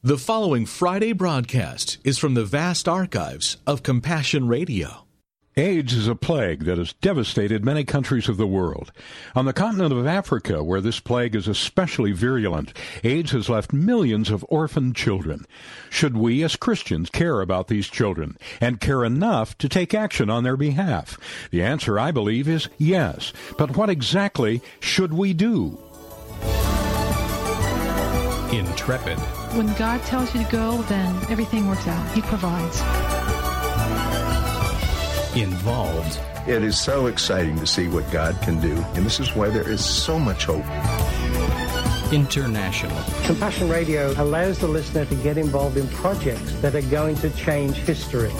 The following Friday broadcast is from the vast archives of Compassion Radio. AIDS is a plague that has devastated many countries of the world. On the continent of Africa, where this plague is especially virulent, AIDS has left millions of orphaned children. Should we as Christians care about these children and care enough to take action on their behalf? The answer, I believe, is yes. But what exactly should we do? Intrepid. When God tells you to go, then everything works out. He provides. Involved. It is so exciting to see what God can do, and this is why there is so much hope. International. Compassion Radio allows the listener to get involved in projects that are going to change history.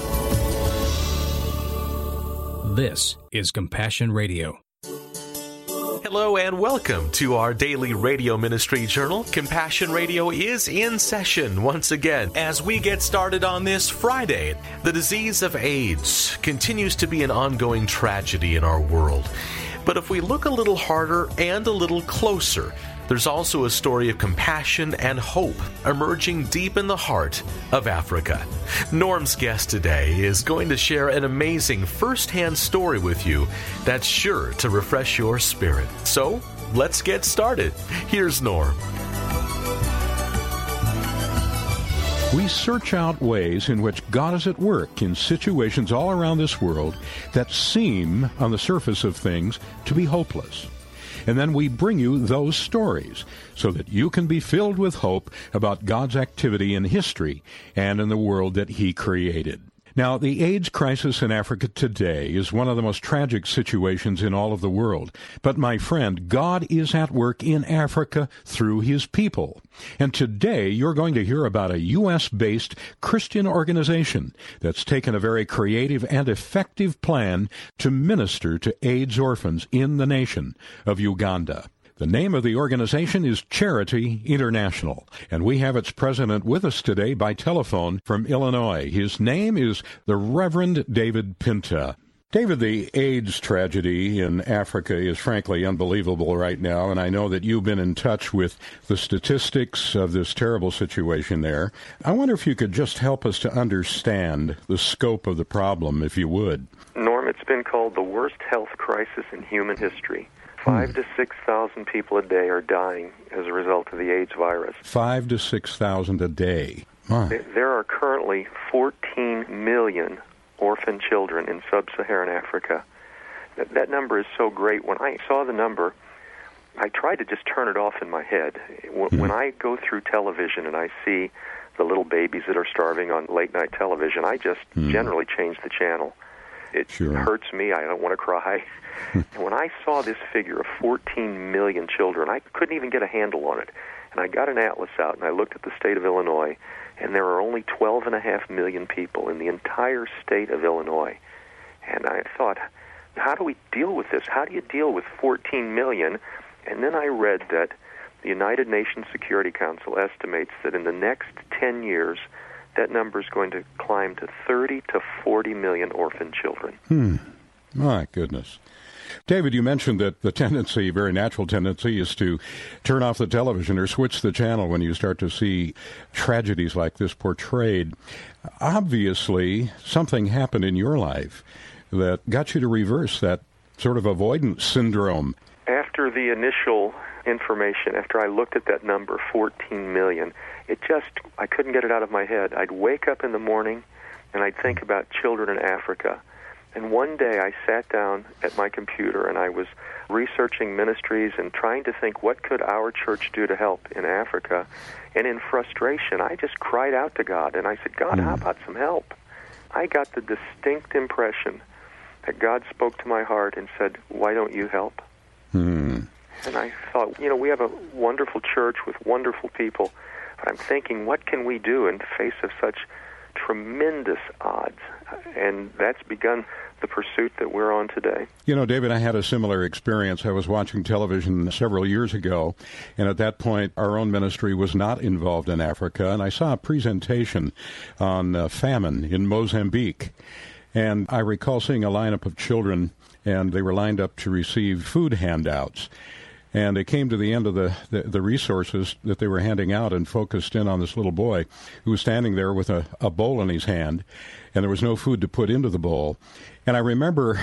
This is Compassion Radio. Hello and welcome to our daily radio ministry journal. Compassion Radio is in session once again as we get started on this Friday. The disease of AIDS continues to be an ongoing tragedy in our world. But if we look a little harder and a little closer, there's also a story of compassion and hope emerging deep in the heart of Africa. Norm's guest today is going to share an amazing first-hand story with you that's sure to refresh your spirit. So, let's get started. Here's Norm. We search out ways in which God is at work in situations all around this world that seem, on the surface of things, to be hopeless. And then we bring you those stories so that you can be filled with hope about God's activity in history and in the world that He created. Now, the AIDS crisis in Africa today is one of the most tragic situations in all of the world. But, my friend, God is at work in Africa through His people. And today, you're going to hear about a U.S.-based Christian organization that's taken a very creative and effective plan to minister to AIDS orphans in the nation of Uganda. The name of the organization is Charity International, and we have its president with us today by telephone from Illinois. His name is the Reverend David Pinta. David, the AIDS tragedy in Africa is frankly unbelievable right now, and I know that you've been in touch with the statistics of this terrible situation there. I wonder if you could just help us to understand the scope of the problem, if you would. Norm, it's been called the worst health crisis in human history. 5,000 to 6,000 people a day are dying as a result of the AIDS virus. 5,000 to 6,000 a day. My. There are currently 14 million orphan children in sub-Saharan Africa. That number is so great. When I saw the number, I tried to just turn it off in my head. When I go through television and I see the little babies that are starving on late-night television, I just generally change the channel. It hurts me. I don't want to cry. When I saw this figure of 14 million children, I couldn't even get a handle on it. And I got an atlas out, and I looked at the state of Illinois, and there are only 12.5 million people in the entire state of Illinois. And I thought, how do we deal with this? How do you deal with 14 million? And then I read that the United Nations Security Council estimates that in the next 10 years, that number is going to climb to 30 to 40 million orphan children. My goodness. David, you mentioned that the tendency, very natural tendency, is to turn off the television or switch the channel when you start to see tragedies like this portrayed. Obviously, something happened in your life that got you to reverse that sort of avoidance syndrome. After the initial information, after I looked at that number, 14 million, I couldn't get it out of my head. I'd wake up in the morning and I'd think about children in Africa. And one day I sat down at my computer and I was researching ministries and trying to think, what could our church do to help in Africa? And in frustration, I just cried out to God, and I said, God, how about some help? I got the distinct impression that God spoke to my heart and said, why don't you help? And I thought, we have a wonderful church with wonderful people, but I'm thinking, what can we do in the face of such tremendous odds? And that's begun the pursuit that we're on today. David, I had a similar experience. I was watching television several years ago, and at that point, our own ministry was not involved in Africa, and I saw a presentation on famine in Mozambique. And I recall seeing a lineup of children, and they were lined up to receive food handouts. And they came to the end of the resources that they were handing out and focused in on this little boy who was standing there with a bowl in his hand, and there was no food to put into the bowl. And I remember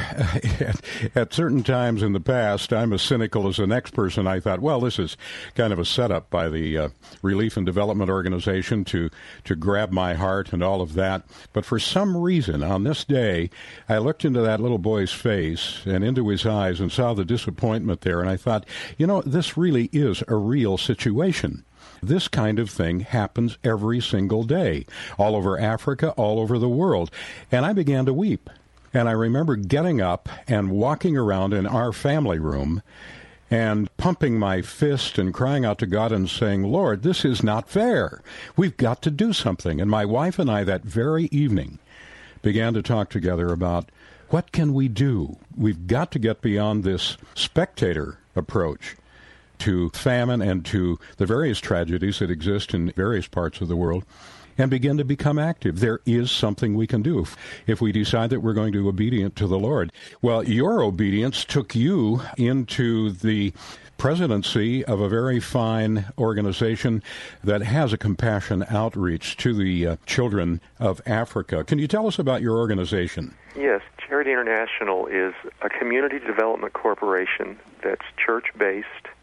at certain times in the past, I'm as cynical as the next person. I thought, well, this is kind of a setup by the Relief and Development Organization to grab my heart and all of that. But for some reason, on this day, I looked into that little boy's face and into his eyes and saw the disappointment there. And I thought, this really is a real situation. This kind of thing happens every single day, all over Africa, all over the world. And I began to weep. And I remember getting up and walking around in our family room and pumping my fist and crying out to God and saying, Lord, this is not fair. We've got to do something. And my wife and I that very evening began to talk together about what can we do? We've got to get beyond this spectator approach to famine and to the various tragedies that exist in various parts of the world, and begin to become active. There is something we can do if we decide that we're going to be obedient to the Lord. Well, your obedience took you into the presidency of a very fine organization that has a compassion outreach to the children of Africa. Can you tell us about your organization? Yes, Charity International is a community development corporation that's church-based,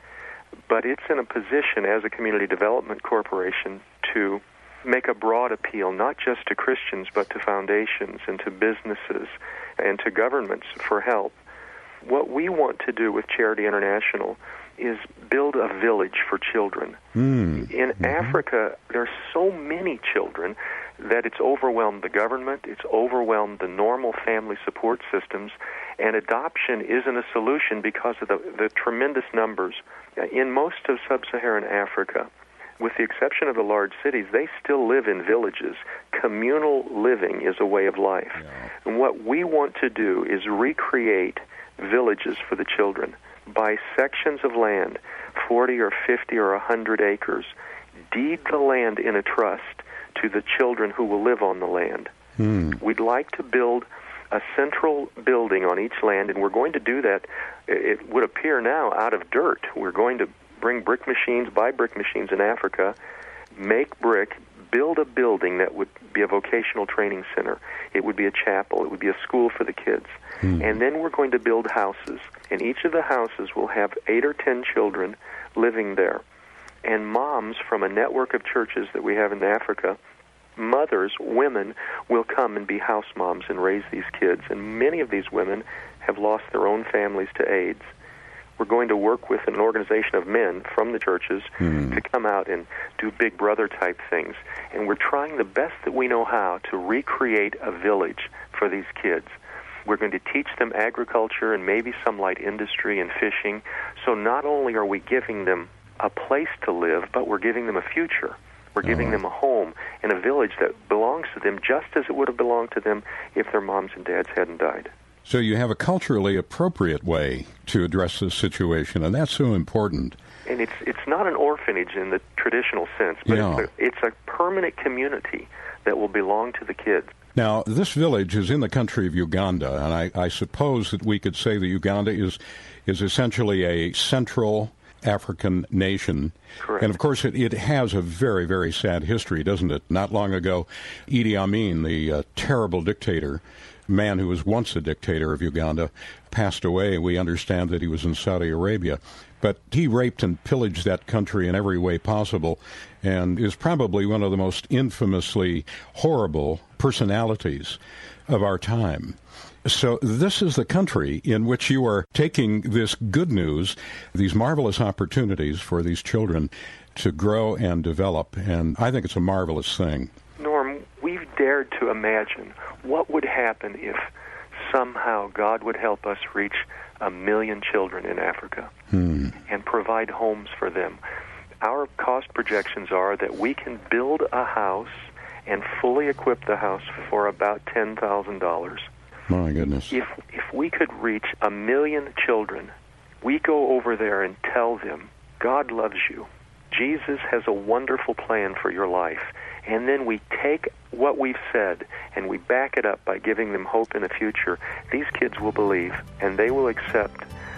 but it's in a position as a community development corporation to make a broad appeal, not just to Christians, but to foundations and to businesses and to governments for help. What we want to do with Charity International is build a village for children. In Africa, there are so many children that it's overwhelmed the government, it's overwhelmed the normal family support systems, and adoption isn't a solution because of the tremendous numbers. In most of sub-Saharan Africa, with the exception of the large cities, they still live in villages. Communal living is a way of life. Yeah. And what we want to do is recreate villages for the children. Buy sections of land, 40 or 50 or 100 acres, deed the land in a trust to the children who will live on the land. We'd like to build a central building on each land, and we're going to do that, it would appear now, out of dirt. We're going to bring brick machines, buy brick machines in Africa, make brick, build a building that would be a vocational training center. It would be a chapel. It would be a school for the kids. And then we're going to build houses. And each of the houses will have 8 or 10 children living there. And moms from a network of churches that we have in Africa, mothers, women, will come and be house moms and raise these kids. And many of these women have lost their own families to AIDS. We're going to work with an organization of men from the churches to come out and do Big Brother type things. And we're trying the best that we know how to recreate a village for these kids. We're going to teach them agriculture and maybe some light industry and fishing. So not only are we giving them a place to live, but we're giving them a future. We're giving them a home and a village that belongs to them just as it would have belonged to them if their moms and dads hadn't died. So you have a culturally appropriate way to address this situation, and that's so important. And it's not an orphanage in the traditional sense, but it's a permanent community that will belong to the kids. Now, this village is in the country of Uganda, and I suppose that we could say that Uganda is essentially a central African nation. Correct. And, of course, it has a very, very sad history, doesn't it? Not long ago, Idi Amin, the terrible dictator, man who was once a dictator of Uganda, passed away. We understand that he was in Saudi Arabia. But he raped and pillaged that country in every way possible and is probably one of the most infamously horrible personalities of our time. So this is the country in which you are taking this good news, these marvelous opportunities for these children to grow and develop, and I think it's a marvelous thing. Norm, we've dared to imagine what would happen if somehow God would help us reach 1 million children in Africa and provide homes for them. Our cost projections are that we can build a house and fully equip the house for about $10,000. My goodness. If we could reach 1 million children, we go over there and tell them, God loves you. Jesus has a wonderful plan for your life. And then we take what we've said and we back it up by giving them hope in the future. These kids will believe, and they will accept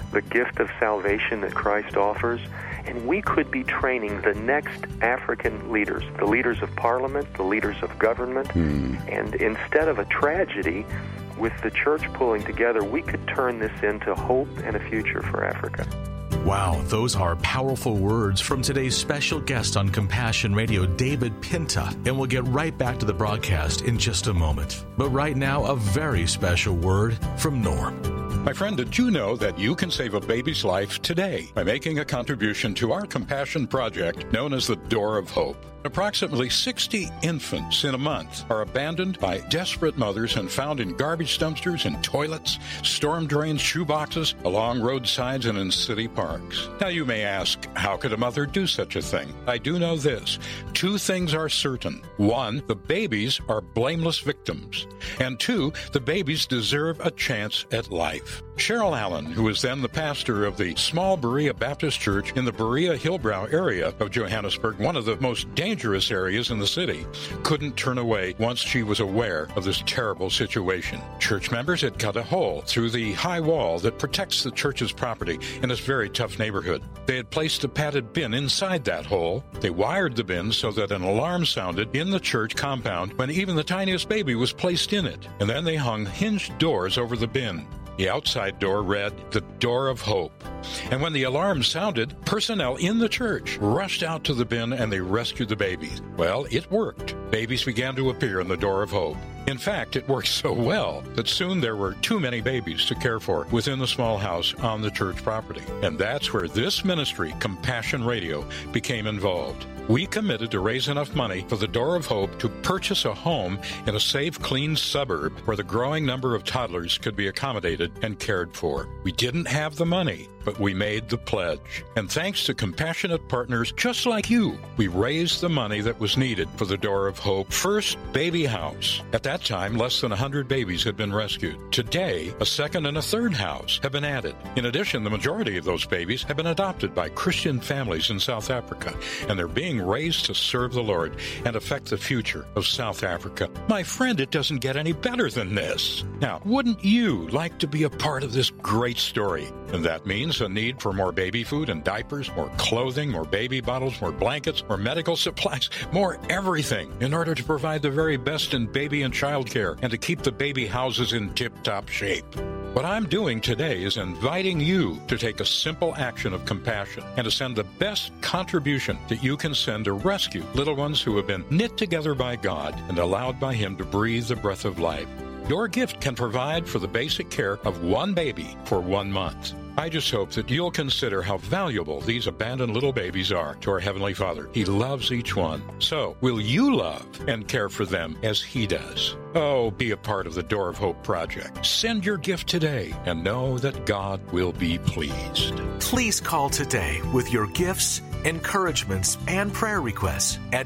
the gift of salvation that Christ offers, and we could be training the next African leaders, the leaders of parliament, the leaders of government, and instead of a tragedy, with the church pulling together, we could turn this into hope and a future for Africa. Wow, those are powerful words from today's special guest on Compassion Radio, David Pinta. And we'll get right back to the broadcast in just a moment. But right now, a very special word from Norm. My friend, did you know that you can save a baby's life today by making a contribution to our Compassion Project known as the Door of Hope? Approximately 60 infants in a month are abandoned by desperate mothers and found in garbage dumpsters and toilets, storm drains, shoeboxes, along roadsides, and in city parks. Now you may ask, how could a mother do such a thing? I do know this. 2 things are certain. 1, the babies are blameless victims. And 2, the babies deserve a chance at life. Cheryl Allen, who was then the pastor of the small Berea Baptist Church in the Berea-Hillbrow area of Johannesburg, one of the most dangerous areas in the city, couldn't turn away once she was aware of this terrible situation. Church members had cut a hole through the high wall that protects the church's property in this very tough neighborhood. They had placed a padded bin inside that hole. They wired the bin so that an alarm sounded in the church compound when even the tiniest baby was placed in it. And then they hung hinged doors over the bin. The outside door read, "The Door of Hope." And when the alarm sounded, personnel in the church rushed out to the bin and they rescued the babies. Well, it worked. Babies began to appear in the Door of Hope. In fact, it worked so well that soon there were too many babies to care for within the small house on the church property. And that's where this ministry, Compassion Radio, became involved. We committed to raise enough money for the Door of Hope to purchase a home in a safe, clean suburb where the growing number of toddlers could be accommodated and cared for. We didn't have the money, but we made the pledge. And thanks to compassionate partners just like you, we raised the money that was needed for the Door of Hope First Baby House. At that time, less than 100 babies had been rescued. Today, a second and a third house have been added. In addition, the majority of those babies have been adopted by Christian families in South Africa, and they're being raised to serve the Lord and affect the future of South Africa. My friend, it doesn't get any better than this. Now, wouldn't you like to be a part of this great story? And that means a need for more baby food and diapers, more clothing, more baby bottles, more blankets, more medical supplies, more everything in order to provide the very best in baby and child care and to keep the baby houses in tip-top shape. What I'm doing today is inviting you to take a simple action of compassion and to send the best contribution that you can send to rescue little ones who have been knit together by God and allowed by Him to breathe the breath of life. Your gift can provide for the basic care of one baby for 1 month. I just hope that you'll consider how valuable these abandoned little babies are to our Heavenly Father. He loves each one. So, will you love and care for them as He does? Oh, be a part of the Door of Hope Project. Send your gift today and know that God will be pleased. Please call today with your gifts, encouragements, and prayer requests at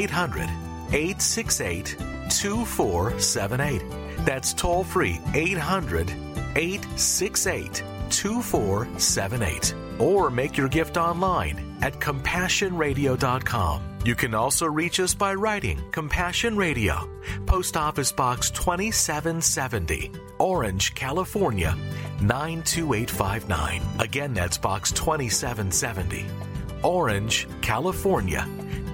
1-800-868-2478. That's toll-free 800-868-2478. Or make your gift online at CompassionRadio.com. You can also reach us by writing Compassion Radio, Post Office Box 2770, Orange, California, 92859. Again, that's Box 2770, Orange, California,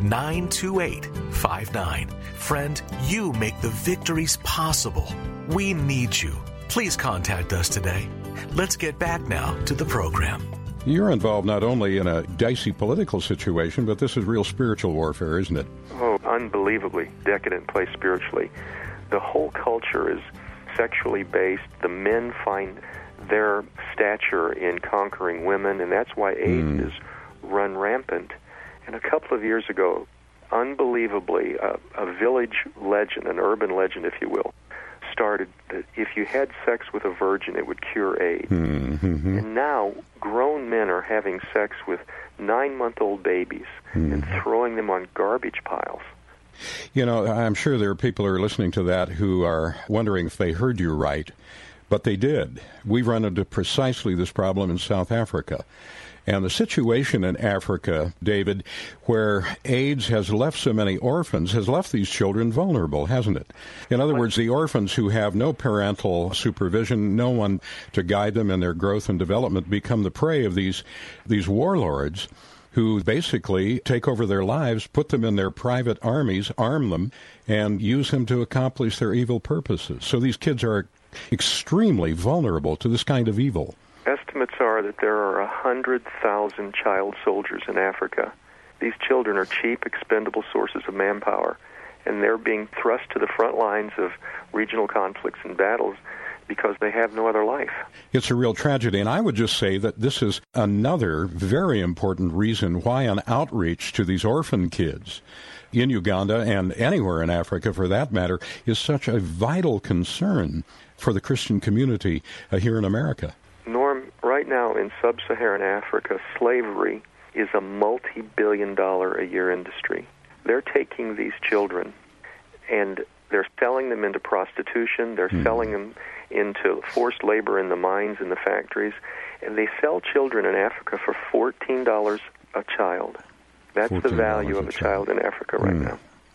92859. Friend, you make the victories possible. We need you. Please contact us today. Let's get back now to the program. You're involved not only in a dicey political situation, but this is real spiritual warfare, isn't it? Oh, unbelievably decadent place spiritually. The whole culture is sexually based. The men find their stature in conquering women, and that's why AIDS is run rampant. And a couple of years ago, unbelievably, a village legend, an urban legend, if you will, started that if you had sex with a virgin, it would cure AIDS. Mm-hmm. And now grown men are having sex with 9-month-old babies and throwing them on garbage piles. You know, I'm sure there are people who are listening to that who are wondering if they heard you right, but they did. We've run into precisely this problem in South Africa. And the situation in Africa, David, where AIDS has left so many orphans, has left these children vulnerable, hasn't it? In other words, the orphans who have no parental supervision, no one to guide them in their growth and development, become the prey of these warlords who basically take over their lives, put them in their private armies, arm them, and use them to accomplish their evil purposes. So these kids are extremely vulnerable to this kind of evil. Estimates are that there are 100,000 child soldiers in Africa. These children are cheap, expendable sources of manpower, and they're being thrust to the front lines of regional conflicts and battles because they have no other life. It's a real tragedy, and I would just say that this is another very important reason why an outreach to these orphan kids in Uganda and anywhere in Africa, for that matter, is such a vital concern for the Christian community here in America. Norm, right now in sub-Saharan Africa, slavery is a multi-billion-dollar-a-year industry. They're taking these children and they're selling them into prostitution, they're selling them into forced labor in the mines and the factories, and they sell children in Africa for $14 a child. That's the value of a child in Africa right now.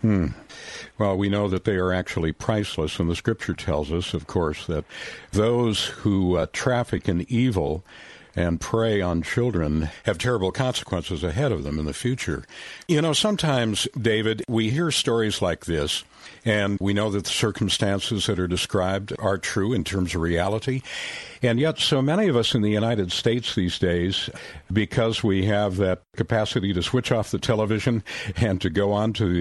Well, we know that they are actually priceless, and the Scripture tells us, of course, that those who traffic in evil and prey on children have terrible consequences ahead of them in the future. You know, sometimes, David, we hear stories like this, and we know that the circumstances that are described are true in terms of reality. And yet so many of us in the United States these days, because we have that capacity to switch off the television and to go on to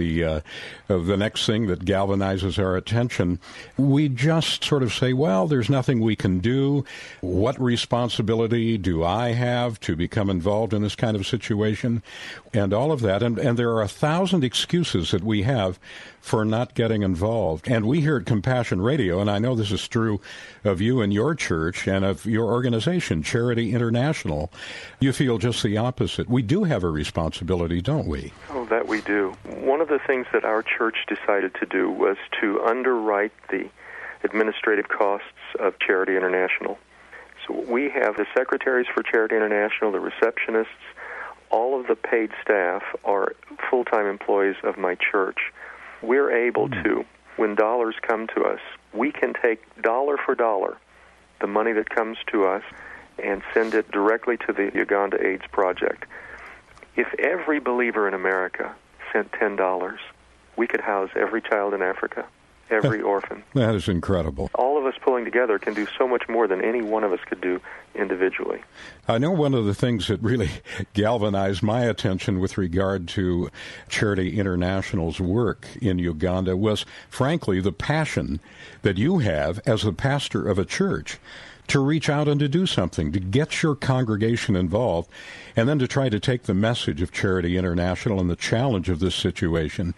the next thing that galvanizes our attention, we just sort of say, well, there's nothing we can do. What responsibility do I have to become involved in this kind of situation? And all of that. And there are 1,000 excuses that we have for not getting involved. And we here at Compassion Radio, and I know this is true of you and your church and of your organization, Charity International, you feel just the opposite. We do have a responsibility, don't we? Oh, that we do. One of the things that our church decided to do was to underwrite the administrative costs of Charity International. So we have the secretaries for Charity International, the receptionists, all of the paid staff are full-time employees of my church. We're able to, when dollars come to us, we can take dollar for dollar the money that comes to us and send it directly to the Uganda AIDS Project. If every believer in America sent $10, we could house every child in Africa, every orphan. That is incredible. All of us pulling together can do so much more than any one of us could do individually. I know one of the things that really galvanized my attention with regard to Charity International's work in Uganda was, frankly, the passion that you have as the pastor of a church to reach out and to do something, to get your congregation involved, and then to try to take the message of Charity International and the challenge of this situation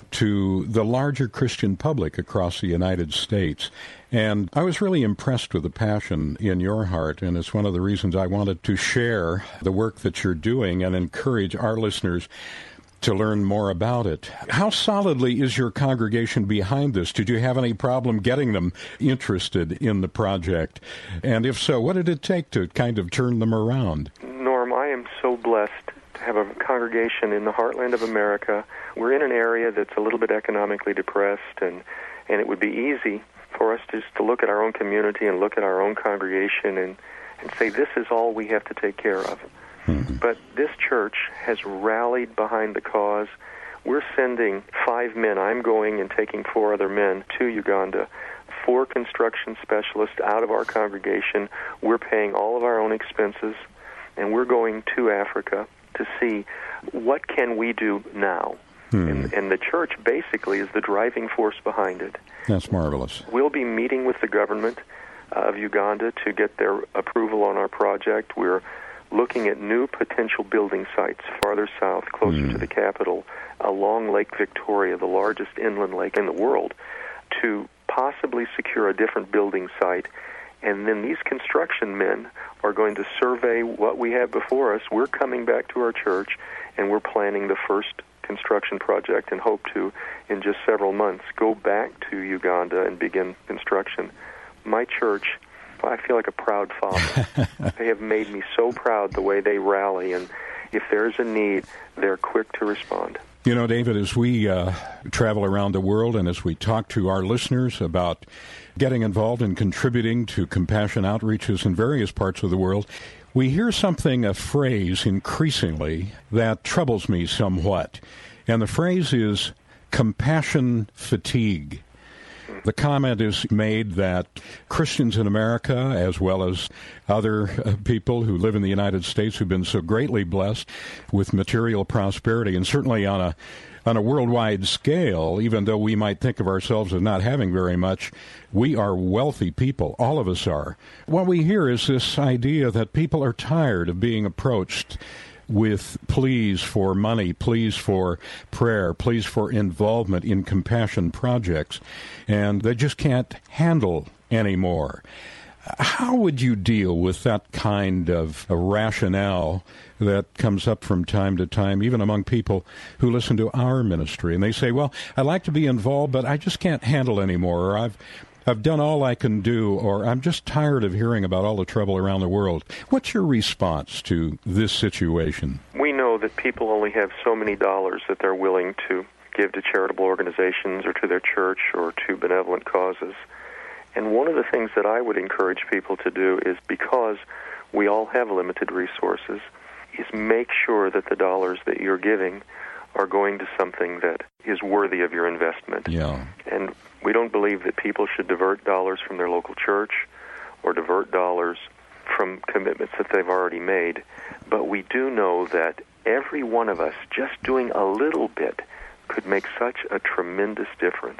to the larger Christian public across the United States. And I was really impressed with the passion in your heart, and it's one of the reasons I wanted to share the work that you're doing and encourage our listeners to learn more about it. How solidly is your congregation behind this? Did you have any problem getting them interested in the project? And if so, what did it take to kind of turn them around? Norm, I am so blessed to have a congregation in the heartland of America. We're in an area that's a little bit economically depressed, and it would be easy for us just to look at our own community and look at our own congregation and say, this is all we have to take care of. But this church has rallied behind the cause. We're sending 5 men. I'm going and taking 4 other men to Uganda, 4 construction specialists out of our congregation. We're paying all of our own expenses, and we're going to Africa to see what can we do now. And the church basically is the driving force behind it. That's marvelous. We'll be meeting with the government of Uganda to get their approval on our project. We're looking at new potential building sites farther south, closer to the capital, along Lake Victoria, the largest inland lake in the world, to possibly secure a different building site. And then these construction men are going to survey what we have before us. We're coming back to our church, and we're planning the first construction project and hope to, in just several months, go back to Uganda and begin construction. My church I feel like a proud father. They have made me so proud the way they rally, and if there's a need, they're quick to respond. You know, David, as we travel around the world and as we talk to our listeners about getting involved and contributing to compassion outreaches in various parts of the world, we hear something, a phrase increasingly that troubles me somewhat. And the phrase is compassion fatigue. The comment is made that Christians in America, as well as other people who live in the United States who've been so greatly blessed with material prosperity, and certainly on a worldwide scale, even though we might think of ourselves as not having very much, we are wealthy people. All of us are. What we hear is this idea that people are tired of being approached with pleas for money, pleas for prayer, pleas for involvement in compassion projects, and they just can't handle anymore. How would you deal with that kind of a rationale that comes up from time to time, even among people who listen to our ministry? And they say, well, I'd like to be involved, but I just can't handle anymore, or I've done all I can do, or I'm just tired of hearing about all the trouble around the world. What's your response to this situation? We know that people only have so many dollars that they're willing to give to charitable organizations or to their church or to benevolent causes. And one of the things that I would encourage people to do is, because we all have limited resources, is make sure that the dollars that you're giving are going to something that is worthy of your investment. Yeah. And we don't believe that people should divert dollars from their local church or divert dollars from commitments that they've already made. But we do know that every one of us just doing a little bit could make such a tremendous difference.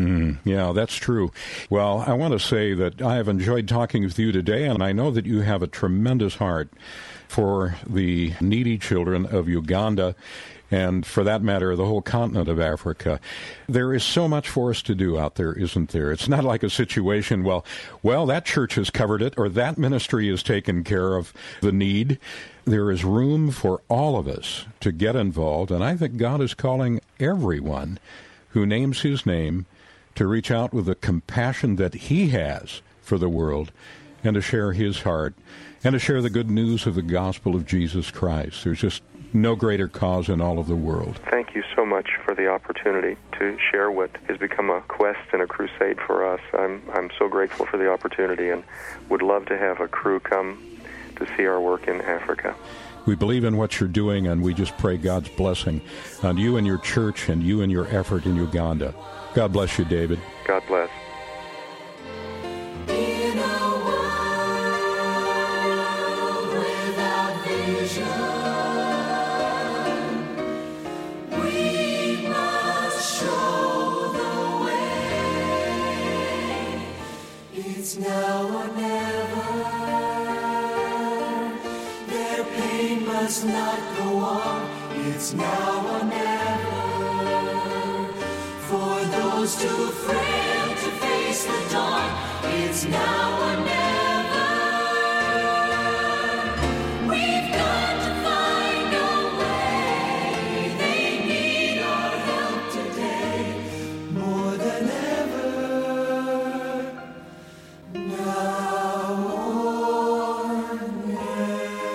Yeah, that's true. Well, I want to say that I have enjoyed talking with you today, and I know that you have a tremendous heart for the needy children of Uganda, and for that matter, the whole continent of Africa. There is so much for us to do out there, isn't there? It's not like a situation, well, that church has covered it, or that ministry has taken care of the need. There is room for all of us to get involved, and I think God is calling everyone who names his name to reach out with the compassion that he has for the world and to share his heart and to share the good news of the gospel of Jesus Christ. There's just no greater cause in all of the world. Thank you so much for the opportunity to share what has become a quest and a crusade for us. I'm so grateful for the opportunity and would love to have a crew come to see our work in Africa. We believe in what you're doing, and we just pray God's blessing on you and your church and you and your effort in Uganda. God bless you, David. God bless. In a world without vision, we must show the way. It's now or never. Their pain must not go on. It's now or never. For those too frail to face the dawn, it's now or never. We've got to find a way. They need our help today more than ever. Now or never.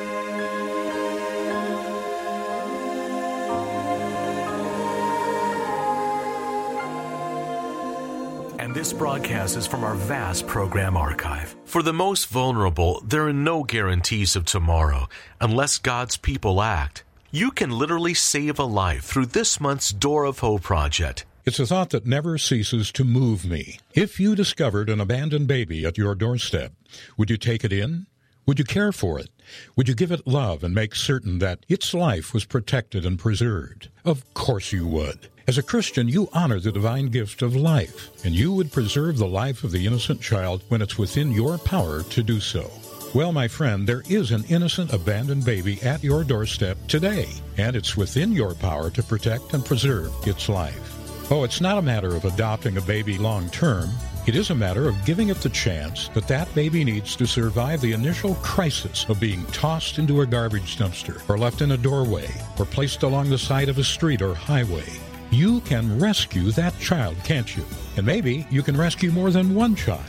And this broadcast is from our vast program archive. For the most vulnerable, there are no guarantees of tomorrow unless God's people act. You can literally save a life through this month's Door of Hope project. It's a thought that never ceases to move me. If you discovered an abandoned baby at your doorstep, would you take it in? Would you care for it? Would you give it love and make certain that its life was protected and preserved? Of course you would. As a Christian, you honor the divine gift of life, and you would preserve the life of the innocent child when it's within your power to do so. Well, my friend, there is an innocent abandoned baby at your doorstep today, and it's within your power to protect and preserve its life. Oh, it's not a matter of adopting a baby long term. It is a matter of giving it the chance that baby needs to survive the initial crisis of being tossed into a garbage dumpster, or left in a doorway, or placed along the side of a street or highway. You can rescue that child, can't you? And maybe you can rescue more than one child.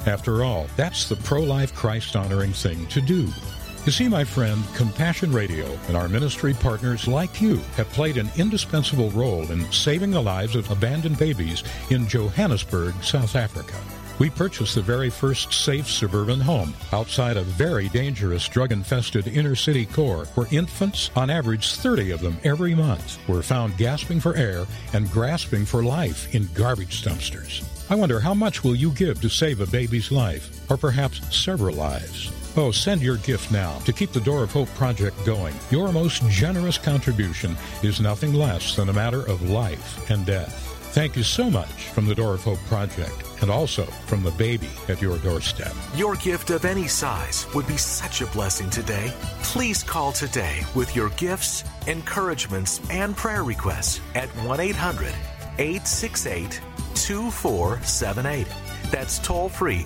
After all, that's the pro-life, Christ-honoring thing to do. You see, my friend, Compassion Radio and our ministry partners like you have played an indispensable role in saving the lives of abandoned babies in Johannesburg, South Africa. We purchased the very first safe suburban home outside a very dangerous drug-infested inner-city core where infants, on average 30 of them every month, were found gasping for air and grasping for life in garbage dumpsters. I wonder, how much will you give to save a baby's life, or perhaps several lives? Oh, send your gift now to keep the Door of Hope project going. Your most generous contribution is nothing less than a matter of life and death. Thank you so much from the Door of Hope project, and also from the baby at your doorstep. Your gift of any size would be such a blessing today. Please call today with your gifts, encouragements, and prayer requests at 1-800-868-2478. That's toll free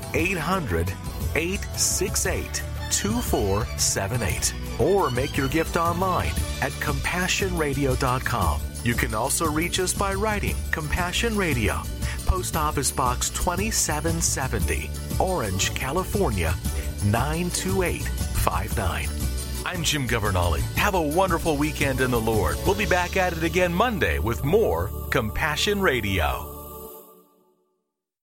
800-868-2478. Or make your gift online at CompassionRadio.com. You can also reach us by writing Compassion Radio, Post Office Box 2770, Orange, California, 92859. I'm Jim Governale. Have a wonderful weekend in the Lord. We'll be back at it again Monday with more Compassion Radio.